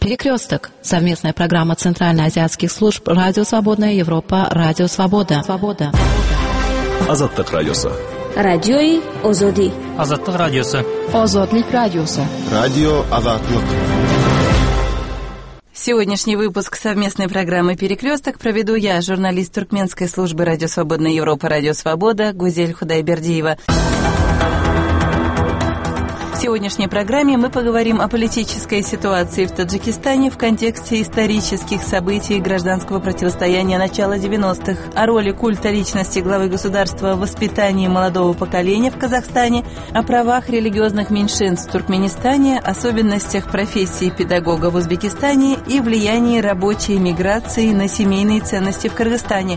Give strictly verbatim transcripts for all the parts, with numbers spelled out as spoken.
Перекресток. Совместная программа Центральноазиатских служб Радио Свободная Европа, Радио Свобода. Свобода. Азаттык радиосы. Радиои Озоди. Азаттык радиосы. Озодлик радиосы. Радио Азаттык. Сегодняшний выпуск совместной программы «Перекресток» проведу я, журналист туркменской службы Радио Свободная Европа, Радио Свобода, Гузель Худайбердиева. В сегодняшней программе мы поговорим о политической ситуации в Таджикистане в контексте исторических событий гражданского противостояния начала девяностых, о роли культа личности главы государства в воспитании молодого поколения в Казахстане, о правах религиозных меньшинств в Туркменистане, особенностях профессии педагога в Узбекистане и влиянии рабочей миграции на семейные ценности в Кыргызстане.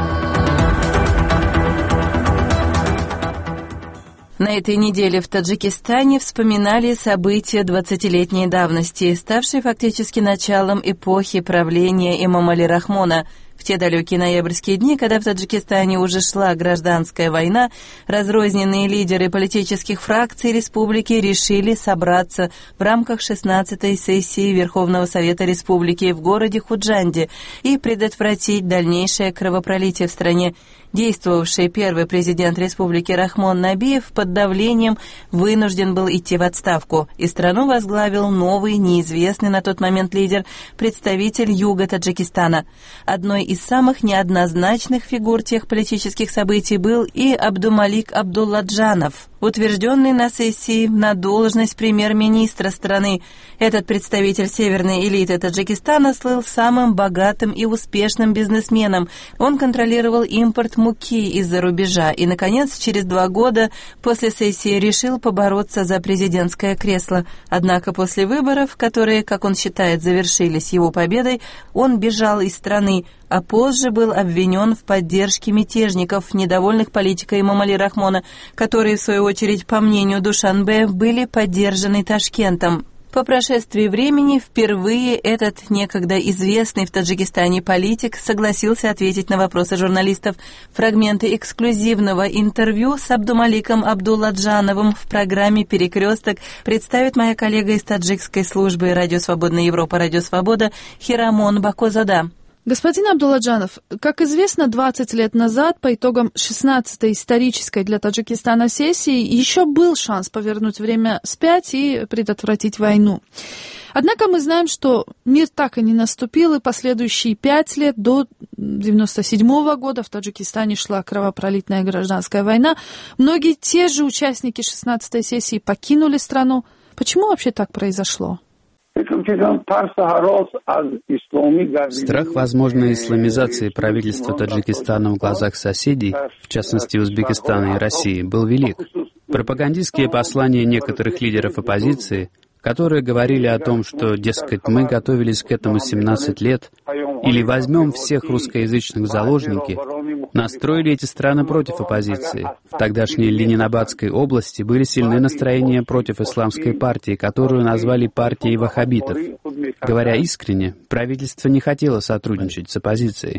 На этой неделе в Таджикистане вспоминали события двадцатилетней давности, ставшие фактически началом эпохи правления Эмомали Рахмона. В те далекие ноябрьские дни, когда в Таджикистане уже шла гражданская война, разрозненные лидеры политических фракций республики решили собраться в рамках шестнадцатой сессии Верховного Совета Республики в городе Худжанде и предотвратить дальнейшее кровопролитие в стране. Действовавший первый президент республики Рахмон Набиев под давлением вынужден был идти в отставку, и страну возглавил новый, неизвестный на тот момент лидер, представитель юга Таджикистана. Одной из самых неоднозначных фигур тех политических событий был и Абдумалик Абдулладжанов, утвержденный на сессии на должность премьер-министра страны. Этот представитель северной элиты Таджикистана слыл самым богатым и успешным бизнесменом. Он контролировал импорт муки из-за рубежа и, наконец, через два года после сессии решил побороться за президентское кресло. Однако после выборов, которые, как он считает, завершились его победой, он бежал из страны, а позже был обвинен в поддержке мятежников, недовольных политикой Эмомали Рахмона, которые, в свою очередь, по мнению Душанбе, были поддержаны Ташкентом. По прошествии времени впервые этот некогда известный в Таджикистане политик согласился ответить на вопросы журналистов. Фрагменты эксклюзивного интервью с Абдумаликом Абдулладжановым в программе «Перекресток» представит моя коллега из таджикской службы Радио Свободная Европа, Радио Свобода Хирамон Бакозада. Господин Абдулладжанов, как известно, двадцать лет назад, по итогам шестнадцатой исторической для Таджикистана сессии, еще был шанс повернуть время вспять и предотвратить войну. Однако мы знаем, что мир так и не наступил, и последующие пять лет до девяносто седьмого года в Таджикистане шла кровопролитная гражданская война. Многие те же участники шестнадцатой сессии покинули страну. Почему вообще так произошло? Страх возможной исламизации правительства Таджикистана в глазах соседей, в частности Узбекистана и России, был велик. Пропагандистские послания некоторых лидеров оппозиции, которые говорили о том, что, дескать, мы готовились к этому семнадцать лет, или возьмем всех русскоязычных в заложники, настроили эти страны против оппозиции. В тогдашней Ленинабадской области были сильны настроения против исламской партии, которую назвали партией ваххабитов. Говоря искренне, правительство не хотело сотрудничать с оппозицией.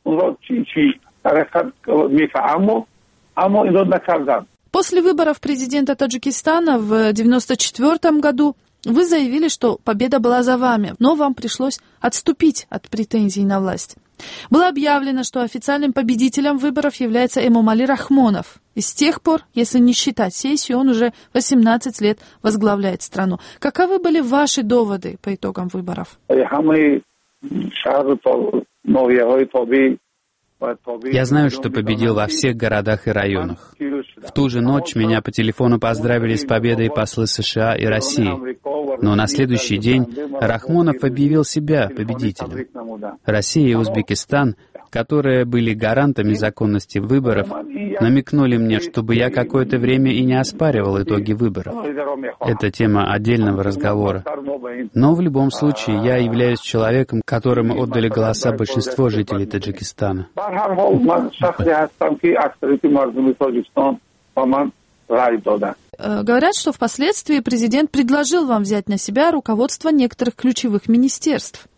После выборов президента Таджикистана в девяносто четвёртом году вы заявили, что победа была за вами, но вам пришлось отступить от претензий на власть. Было объявлено, что официальным победителем выборов является Эмомали Рахмонов. И с тех пор, если не считать сессию, он уже восемнадцать лет возглавляет страну. Каковы были ваши доводы по итогам выборов? Я знаю, что победил во всех городах и районах. В ту же ночь меня по телефону поздравили с победой послы США и России. Но на следующий день Рахмонов объявил себя победителем. Россия и Узбекистан, которые были гарантами законности выборов, намекнули мне, чтобы я какое-то время и не оспаривал итоги выборов. Это тема отдельного разговора. Но в любом случае я являюсь человеком, которому отдали голоса большинство жителей Таджикистана. Говорят, что впоследствии президент предложил вам взять на себя руководство некоторых ключевых министерств.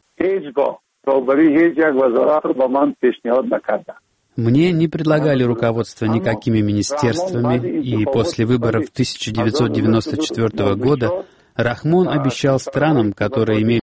Мне не предлагали руководство никакими министерствами, и после выборов тысяча девятьсот девяносто четвёртого года Рахмон обещал странам, которые имели